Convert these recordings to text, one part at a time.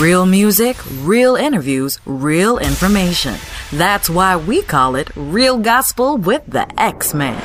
Real music, real interviews, real information. That's why we call it Real Gospel with the X-Man.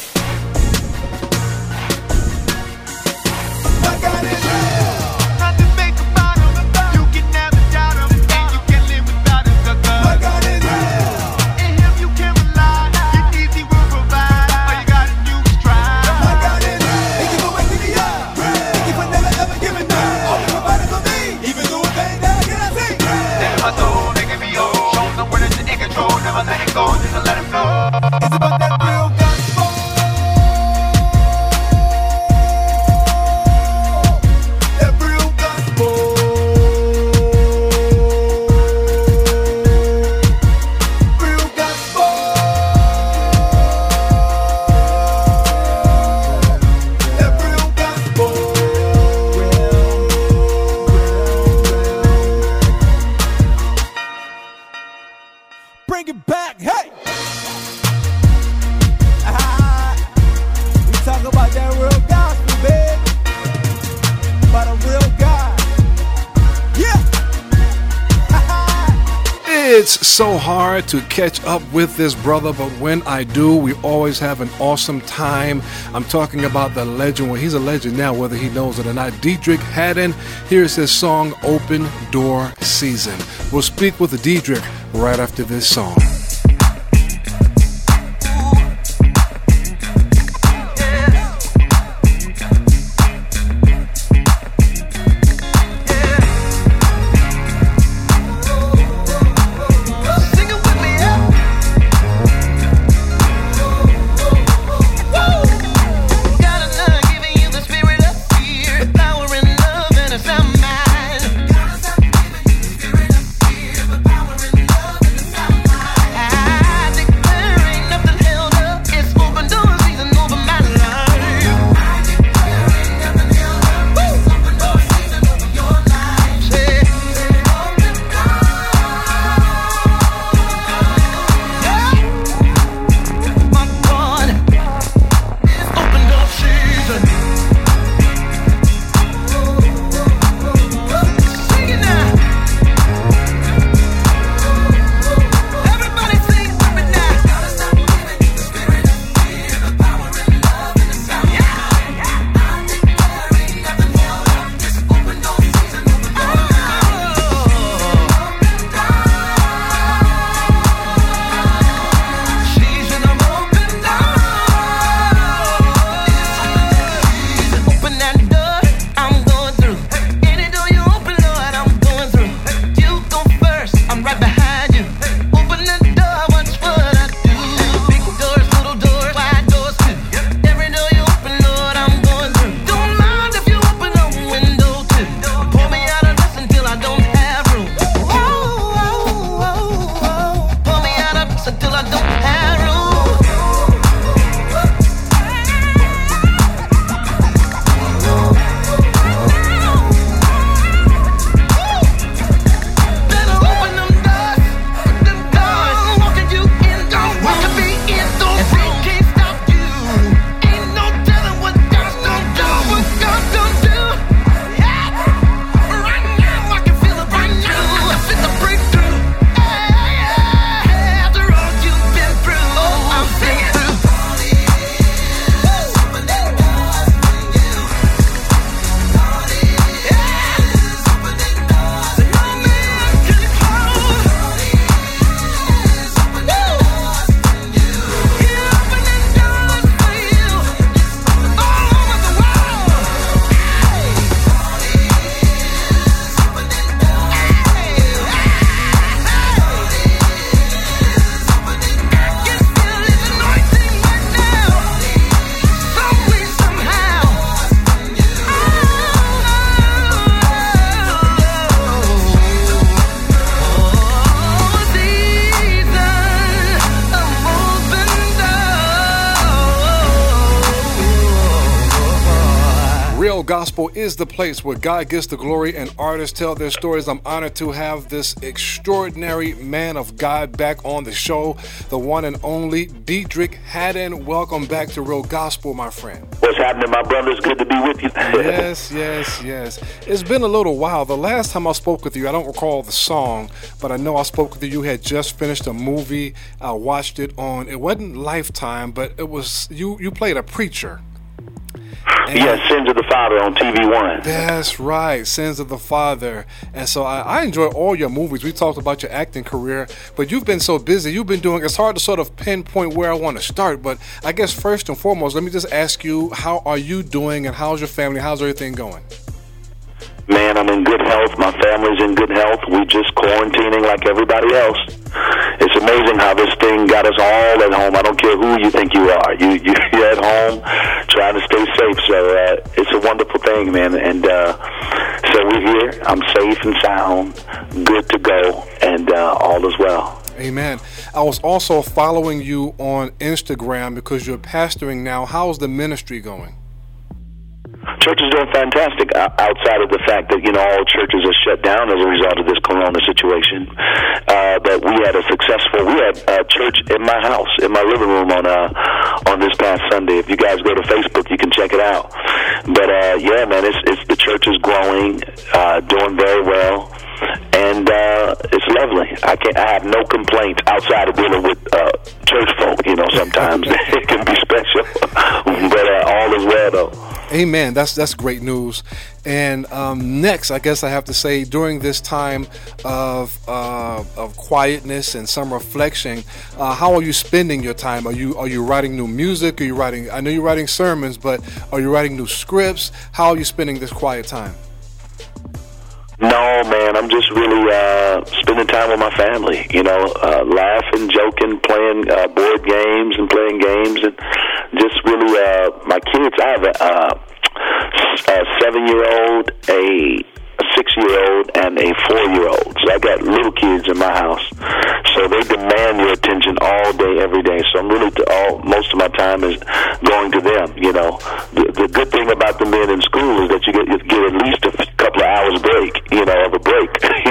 Bring it back, hey! We talk about that real gospel, baby. About a real God. Yeah! It's so hard to catch up with this brother, but when I do, we always have an awesome time. I'm talking about the legend. Well, he's a legend now, whether he knows it or not. Deitrick Haddon. Here's his song, Open Door Season. We'll speak with Deitrick right after this song. Gospel is the place where God gets the glory and artists tell their stories. I'm honored to have this extraordinary man of God back on the show, the one and only Deitrick Haddon. Welcome back to Real Gospel, my friend. What's happening, my brother? It's good to be with you. Yes. It's been a little while. The last time I spoke with you, I don't recall the song, but I know I spoke with you. You had just finished a movie. I watched it on, it wasn't Lifetime, but it was, you played a preacher. Yes, Sins of the Father on TV1. That's right, Sins of the Father. And so I enjoy all your movies. We talked about your acting career, but you've been so busy. You've been doing, it's hard to sort of pinpoint where I want to start, but I guess first and foremost, let me just ask you, how are you doing and how's your family? How's everything going? Man, I'm in good health. My family's in good health. We just quarantining like everybody else. It's amazing how this thing got us all at home. I don't care who you think you are. You're at home trying to stay safe. So it's a wonderful thing, man. And so we're here. I'm safe and sound, good to go, and all is well. Amen. I was also following you on Instagram because you're pastoring now. How's the ministry going? Church is doing fantastic outside of the fact that, all churches are shut down as a result of this corona situation. But we had a church in my house, in my living room on this past Sunday. If you guys go to Facebook, you can check it out. But yeah, man, it's the church is growing, doing very well. And it's lovely. I have no complaints outside of dealing with church folk. Sometimes it can be special, but all is well though. Amen. That's great news. And next, I guess I have to say, during this time of quietness and some reflection, how are you spending your time? Are you writing new music? I know you're writing sermons, but are you writing new scripts? How are you spending this quiet time? No, man, I'm just really spending time with my family, laughing, joking, playing board games and playing games, and just really my kids. I have a 7-year-old, a 6-year-old, and a 4-year-old. So I got little kids in my house, so they demand your attention all day, every day. So I'm really most of my time is going to them. The good thing about them being in school is that you get at least a couple of hours break, of a break,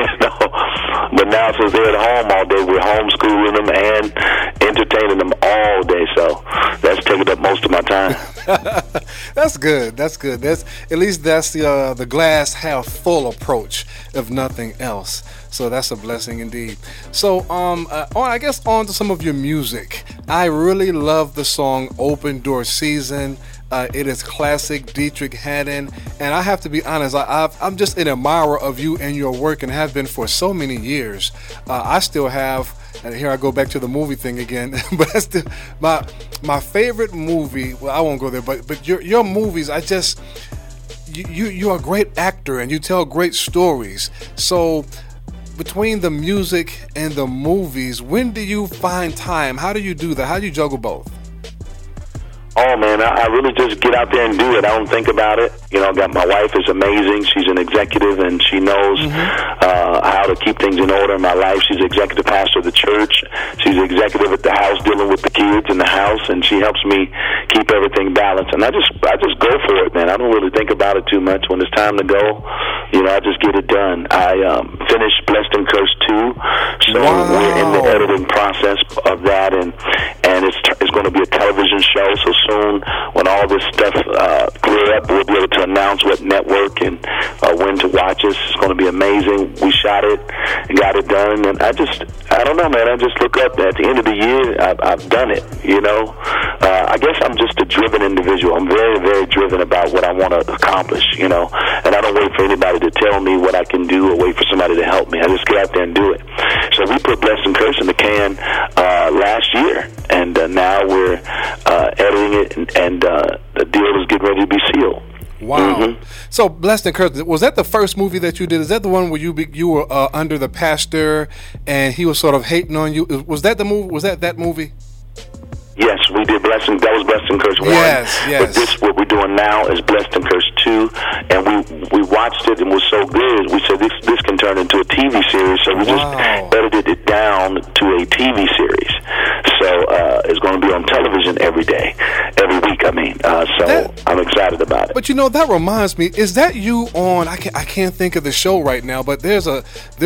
But now since they're at home all day, we're homeschooling them and entertaining them all day. So that's taking up most of my time. That's good. That's at least that's the glass half full approach, if nothing else. So that's a blessing indeed. So I guess on to some of your music. I really love the song Open Door Season. It is classic Deitrick Haddon, and I have to be honest, I'm just an admirer of you and your work, and have been for so many years. I still have, and here I go back to the movie thing again, but that's still my favorite movie. Well, I won't go there, but your movies, you're a great actor and you tell great stories. So between the music and the movies, when do you find time? How do you do that? How do you juggle both? Oh, man, I really just get out there and do it. I don't think about it. My wife is amazing. She's an executive, and she knows how to keep things in order in my life. She's executive pastor of the church. She's executive at the house, dealing with the kids in the house, and she helps me keep everything balanced. And I just go for it, man. I don't really think about it too much. When it's time to go, I just get it done. I finished Blessed and Cursed 2, so we're in the editing process of that, and it's going to be a television show. So soon, when all this stuff clear up, we'll be able to announce what network and when to watch us. It's going to be amazing. We shot it and got it done, and I don't know, man. I just look up at the end of the year, I've done it. I guess I'm just a driven individual. I'm very, very driven about what I want to accomplish. And I don't wait for anybody to tell me what I can do or wait for somebody to help me. I just get out there and do it. So we put Blessed and Cursed in the can last year, and now we're editing it, and the deal is getting ready to be sealed. Wow. Mm-hmm. So Blessed and Cursed, was that the first movie that you did? Is that the one where you were under the pastor and he was sort of hating on you? Was that the movie? Was that movie? Yes, we did Blessed and Cursed 1. Yes. But what we're doing now is Blessed and Cursed 2, and we watched it and it was so good. We said this can turn into a TV series, so we just edited it down to a TV series. So it's going to be on television every week. So I'm excited about it. But that reminds me, is that you on, I can't think of the show right now, but there's a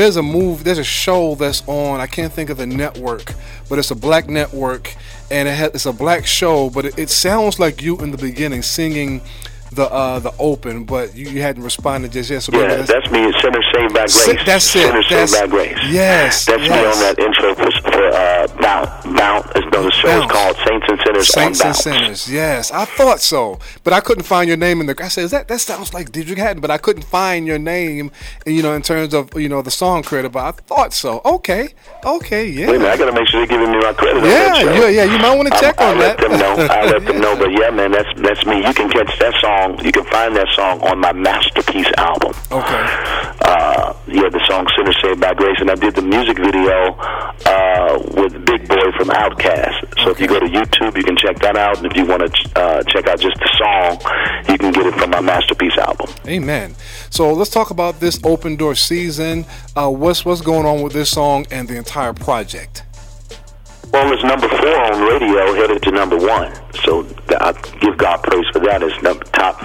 show that's on, I can't think of the network, but it's a black network, and it's a black show, but it sounds like you in the beginning singing the open, but you hadn't responded just yet. So that's me. Sinner Saved by Grace. That's it. Sinner Saved by Grace. Yes, that's me on that intro for Bounce. The show is called Saints and Sinners on Bounce. Saints and Sinners. Yes, I thought so, but I couldn't find your name in the. I said, that sounds like Deitrick Haddon, but I couldn't find your name. In terms of the song credit. But I thought so. Okay, yeah. Wait a minute, I got to make sure they're giving me my credit. Yeah. You might want to check on that. I'll let them know. But yeah, man, that's me. You can catch that song. You can find that song on my Masterpiece album. Okay. The song Sinner Saved by Grace, and I did the music video with Big Boy from Outkast. So if you go to YouTube, you can check that out, and if you want to check out just the song, you can get it from my Masterpiece album. Amen. So let's talk about this Open Door season. What's going on with this song and the entire project? Well, it's number 4 on radio, headed to number 1. So I give God praise for that. It's top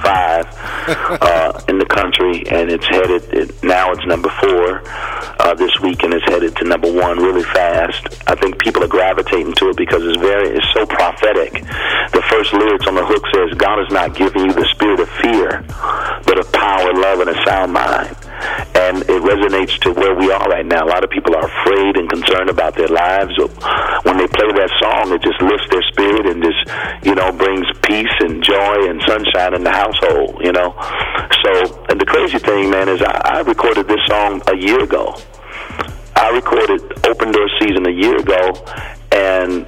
5 in the country, and now it's number 4 this week, and it's headed to number 1 really fast. I think people are gravitating to it because it's so prophetic. The first lyrics on the hook says, God has not given you the spirit of fear, but of power, love, and a sound mind. And it resonates to where we are right now. A lot of people are afraid and concerned about their lives. When they play that song, it just lifts their spirit and just, brings peace and joy and sunshine in the household, So, and the crazy thing, man, is I recorded this song a year ago. I recorded Open Door Season a year ago, and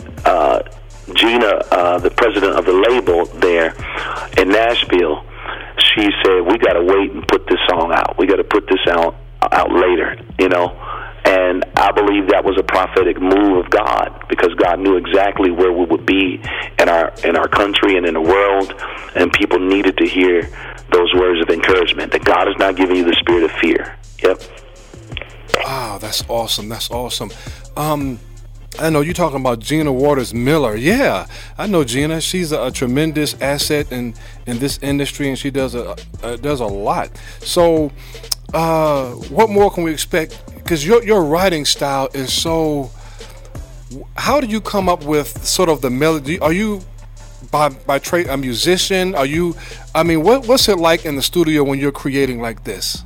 Gina, the president of the label there in Nashville, she said, we got to wait and put this song out. We got to put this out later, And I believe that was a prophetic move of God, because God knew exactly where we would be in our country and in the world, and people needed to hear those words of encouragement, that God is not giving you the spirit of fear. Yep. Wow, that's awesome. I know you're talking about Gina Waters Miller. Yeah, I know Gina. She's a tremendous asset in this industry, and she does a lot. So, what more can we expect? Because your writing style is so. How do you come up with sort of the melody? Are you by trade a musician? Are you? I mean, what's it like in the studio when you're creating like this?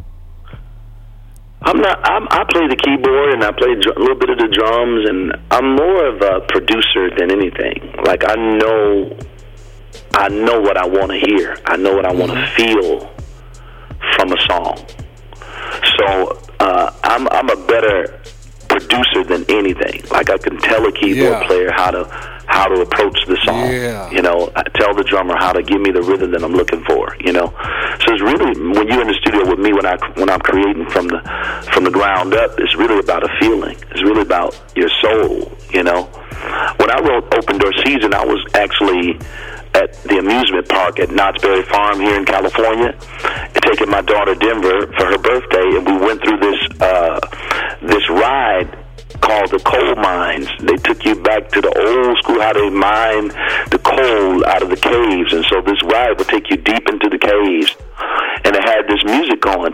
I play the keyboard and I play a little bit of the drums, and I'm more of a producer than anything. Like I know what I want to hear. I know what I want to feel from a song. So I'm a better producer than anything. Like I can tell a keyboard player how to approach the song. I tell the drummer how to give me the rhythm that I'm looking for. So it's really, when you're in the studio with me, when I'm creating from the ground up, it's really about a feeling. It's really about your soul. When I wrote Open Door Season, I was actually at the amusement park at Knott's Berry Farm here in California, taking my daughter Denver for her birthday, and we went through this ride called the coal mines. They took you back to the old school, how they mine the coal out of the caves, and so this ride would take you deep into the caves, and it had this music going.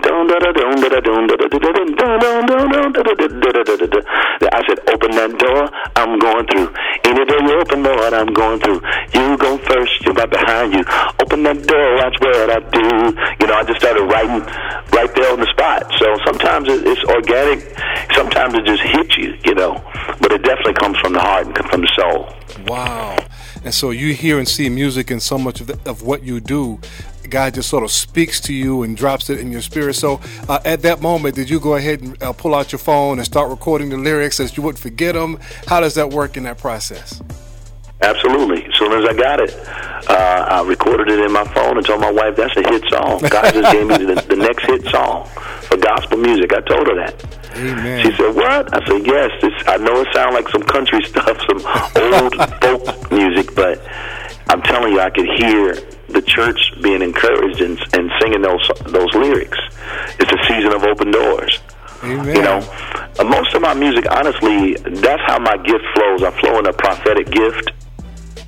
I said, open that door, I'm going through. Any door you open, Lord, I'm going through. You go first, you're right behind you. Open that door, watch what I do. I just started writing right there on the spot. So sometimes it's organic, sometimes it just hits you, but it definitely comes from the heart and from the soul. Wow. And so you hear and see music in so much of what you do. God just sort of speaks to you and drops it in your spirit. So at that moment, did you go ahead and pull out your phone and start recording the lyrics so that you wouldn't forget them? How does that work in that process? Absolutely. As soon as I got it, I recorded it in my phone and told my wife, that's a hit song. God just gave me the next hit song for gospel music. I told her that. Amen. She said, what? I said, yes. I know it sounds like some country stuff, some old folk music, but I'm telling you, I could hear the church being encouraged and singing those lyrics. It's a season of open doors. Amen. Most of my music, honestly, that's how my gift flows. I flow in a prophetic gift.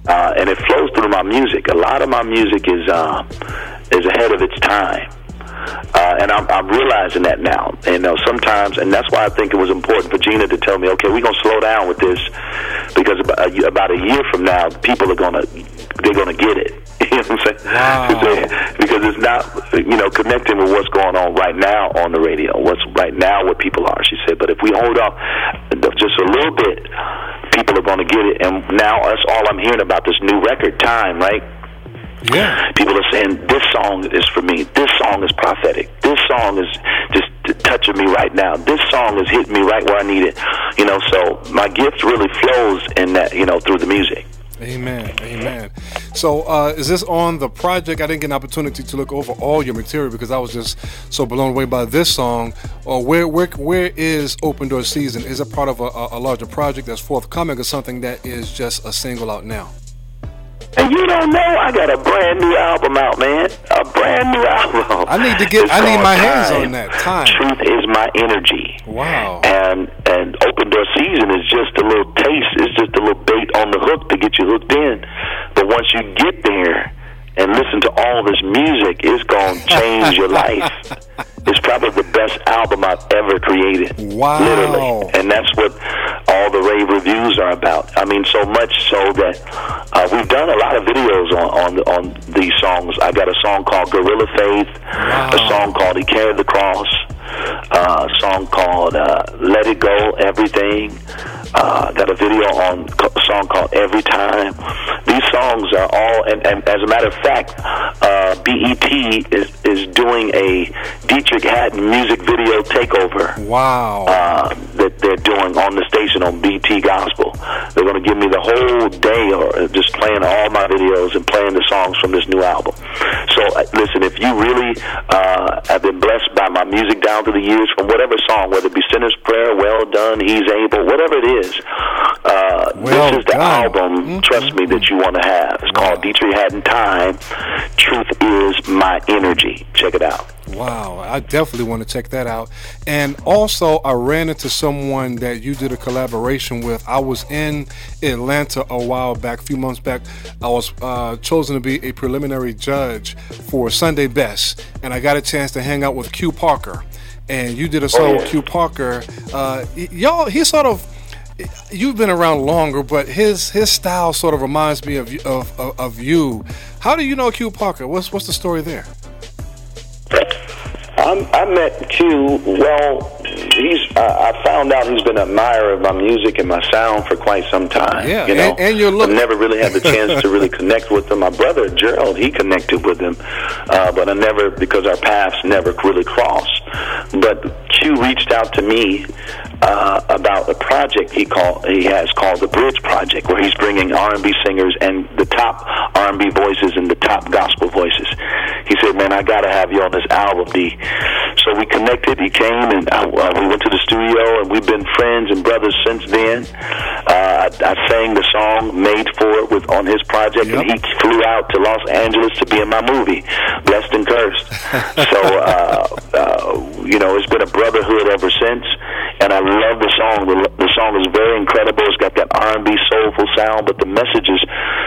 and it flows through my music. A lot of my music is ahead of its time. And I'm realizing that now. And sometimes, and that's why I think it was important for Gina to tell me, okay, we're going to slow down with this, because about a year from now, people they're going to get it. You know what I'm saying? Wow. Because it's not, connecting with what's going on right now on the radio, what's right now what people are. She said, but if we hold off just a little bit, people are going to get it. And now that's all I'm hearing about, this new record, Time, right? Yeah. People are saying, this song is for me. This song is prophetic. This song is just touching me right now. This song is hitting me right where I need it. So my gift really flows in that, through the music. Amen. Amen. So is this on the project? I didn't get an opportunity to look over all your material because I was just so blown away by this song. Or where is Open Door Season? Is it part of a larger project that's forthcoming, or something that is just a single out now? And you don't know, I got a brand new album out, man. A brand new album. I need my hands on that. Time. Truth is my energy. Wow. And Open Door Season is just a little taste. It's just a little bait on the hook to get you hooked in. But once you get there and listen to all this music, it's going to change your life. It's probably the best album I've ever created. Wow. Literally. And that's what all the rave reviews are about. I mean, so much so that we've done a lot of videos on these songs. I got a song called Gorilla Faith, wow. A song called He Carried the Cross, a song called Let It Go, Everything. Got a video on a song called Every Time. These songs are all, and as a matter of fact, BET is doing a Dietrich Haddon music video takeover. Wow. That they're doing on the station on BT Gospel. They're going to give me the whole day or just playing all my videos and playing the songs from this new album. So listen, if you really have been blessed by my music down through the years, from whatever song, whether it be Sinner's Prayer, Well Done, He's Able, whatever it is, this is the album, trust me, that you want to have. It's called Dietrich Haddon Time. Truth is my energy. Check it out. Wow, I definitely want to check that out. And also, I ran into someone that you did a collaboration with. I was in Atlanta a while back, a few months back. I was chosen to be a preliminary judge for Sunday Best, and I got a chance to hang out with Q Parker. And you did a song with Q Parker. He sort of, you've been around longer, but his style sort of reminds me of you. How do you know Q Parker? What's the story there? I met Q. Well, I found out he's been an admirer of my music and my sound for quite some time. Yeah, and your look. I never really had the chance to really connect with him. My brother Gerald, he connected with him, but I never, because our paths never really crossed. But Q reached out to me about a project he has called the Bridge Project, where he's bringing R&B singers and the top R&B voices and the top gospel voices. He said, "Man, I gotta have you on this album, D." So we connected. He came and we went to the studio, and we've been friends and brothers since then. I sang the song "Made For It" on his project, and he flew out to Los Angeles to be in my movie, Blessed and Cursed. So it's been a brotherhood ever since, and I love the song. The song is very incredible. It's got that R&B soulful sound, but the message is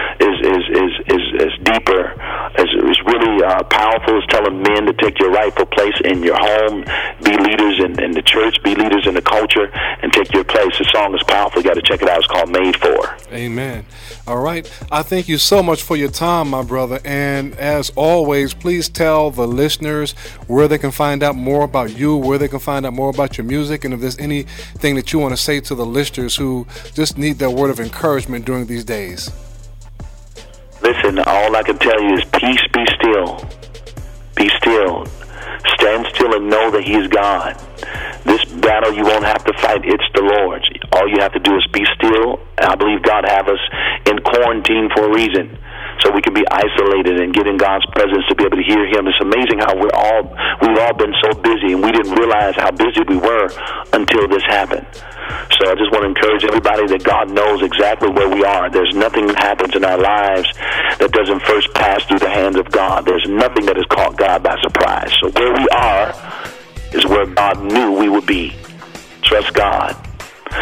deeper. It's really powerful. It's telling men to take your rightful place in your home, be leaders in the church, be leaders in the culture, and take your place. The song is powerful. You got to check it out. It's called Made For. Amen. All right. I thank you so much for your time, my brother. And as always, please tell the listeners where they can find out more about you, where they can find out more about your music, and if there's anything that you want to say to the listeners who just need that word of encouragement during these days. Listen, all I can tell you is peace, be still. Be still. Stand still and know that He's God. This battle you won't have to fight. It's the Lord's. All you have to do is be still. And I believe God have us in quarantine for a reason, so we can be isolated and get in God's presence to be able to hear Him. It's amazing how we've all been so busy, and we didn't realize how busy we were until this happened. So I just want to encourage everybody that God knows exactly where we are. There's nothing that happens in our lives that doesn't first pass through the hands of God. There's nothing that has caught God by surprise. So where we are is where God knew we would be. Trust God. You can find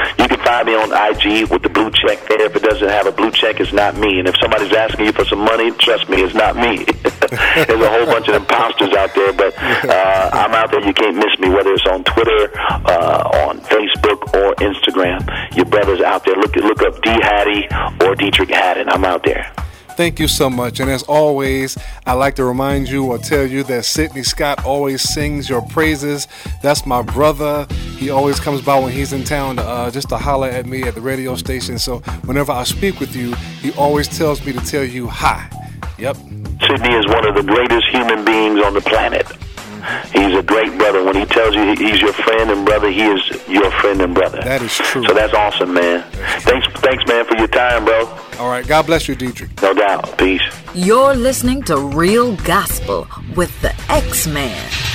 find me on IG with the blue check there. If it doesn't have a blue check, it's not me. And if somebody's asking you for some money, trust me, it's not me. There's a whole bunch of imposters out there, but I'm out there. You can't miss me, whether it's on Twitter, on Facebook, or Instagram. Your brother's out there. Look up D. Hattie or Dietrich Haddon. I'm out there. Thank you so much. And as always, I like to remind you or tell you that Sidney Scott always sings your praises. That's my brother. He always comes by when he's in town just to holler at me at the radio station. So whenever I speak with you, he always tells me to tell you hi. Yep. Sidney is one of the greatest human beings on the planet. He's a great brother. When he tells you he's your friend and brother, he is your friend and brother. That is true. So that's awesome, man. Thanks, man, for your time, bro. All right. God bless you, Dietrich. No doubt. Peace. You're listening to Real Gospel with the X-Man.